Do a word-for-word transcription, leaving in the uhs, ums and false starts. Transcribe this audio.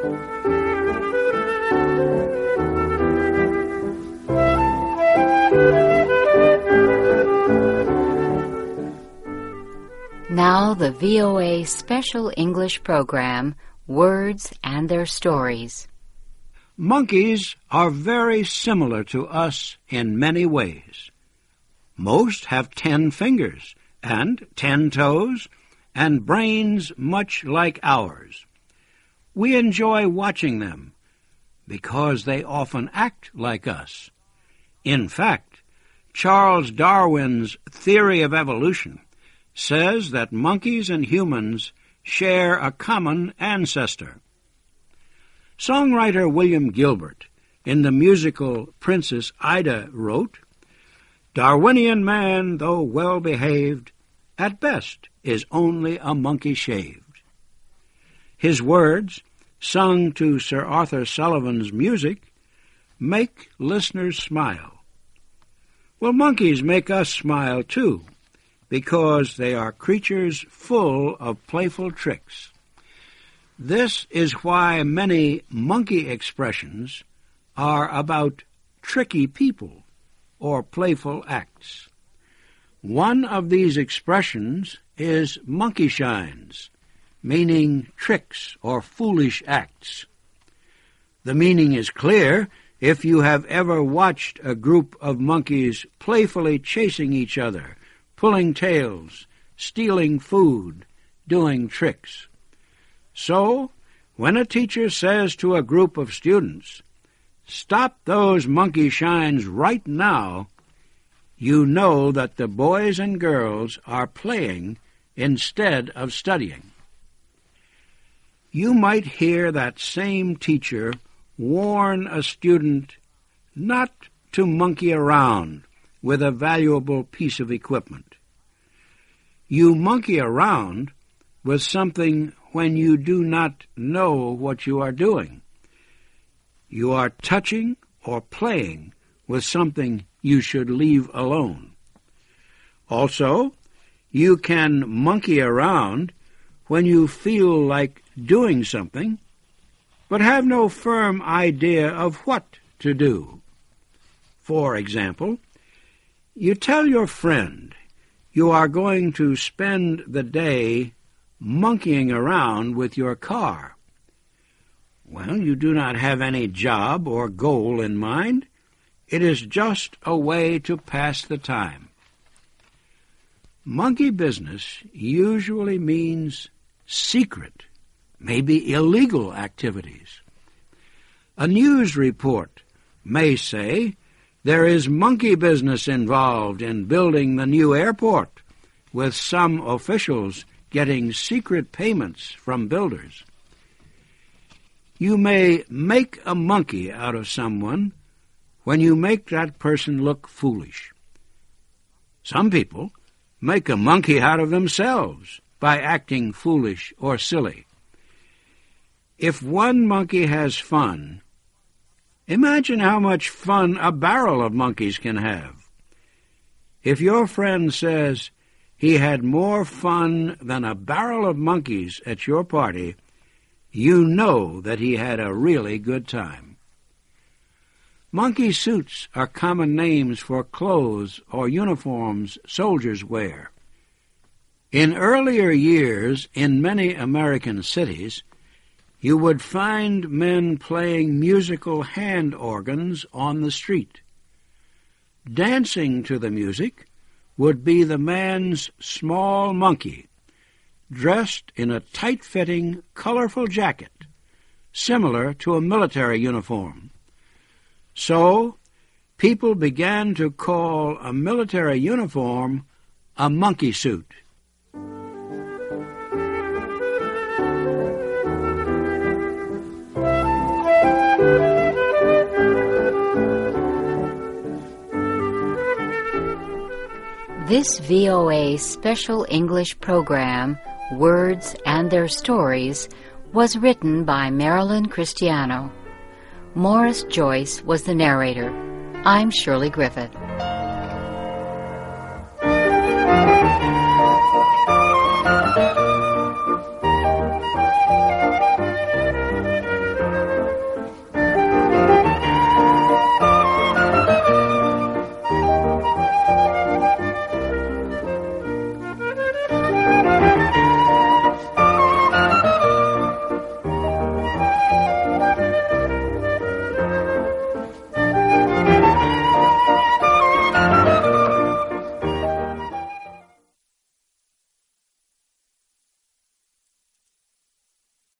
Now the V O A Special English Program, Words and Their Stories. Monkeys are very similar to us in many ways. Most have ten fingers and ten toes and brains much like ours. We enjoy watching them because they often act like us. In fact, Charles Darwin's theory of evolution says that monkeys and humans share a common ancestor. Songwriter William Gilbert, in the musical Princess Ida, wrote, "Darwinian man, though well-behaved, at best is only a monkey shaved." His words, sung to Sir Arthur Sullivan's music, make listeners smile. Well, monkeys make us smile, too, because they are creatures full of playful tricks. This is why many monkey expressions are about tricky people or playful acts. One of these expressions is monkey shines, meaning tricks or foolish acts. The meaning is clear if you have ever watched a group of monkeys playfully chasing each other, pulling tails, stealing food, doing tricks. So, when a teacher says to a group of students, "Stop those monkey shines right now," you know that the boys and girls are playing instead of studying. You might hear that same teacher warn a student not to monkey around with a valuable piece of equipment. You monkey around with something when you do not know what you are doing. You are touching or playing with something you should leave alone. Also, you can monkey around when you feel like doing something, but have no firm idea of what to do. For example, you tell your friend you are going to spend the day monkeying around with your car. Well, you do not have any job or goal in mind. It is just a way to pass the time. Monkey business usually means secret, maybe illegal activities. A news report may say there is monkey business involved in building the new airport, with some officials getting secret payments from builders. You may make a monkey out of someone when you make that person look foolish. Some people make a monkey out of themselves by acting foolish or silly. If one monkey has fun, imagine how much fun a barrel of monkeys can have. If your friend says he had more fun than a barrel of monkeys at your party, you know that he had a really good time. Monkey suits are common names for clothes or uniforms soldiers wear. In earlier years, in many American cities, you would find men playing musical hand organs on the street. Dancing to the music would be the man's small monkey, dressed in a tight-fitting, colorful jacket, similar to a military uniform. So, people began to call a military uniform a monkey suit. This V O A Special English Program, Words and Their Stories, was written by Marilyn Cristiano. Morris Joyce was the narrator. I'm Shirley Griffith.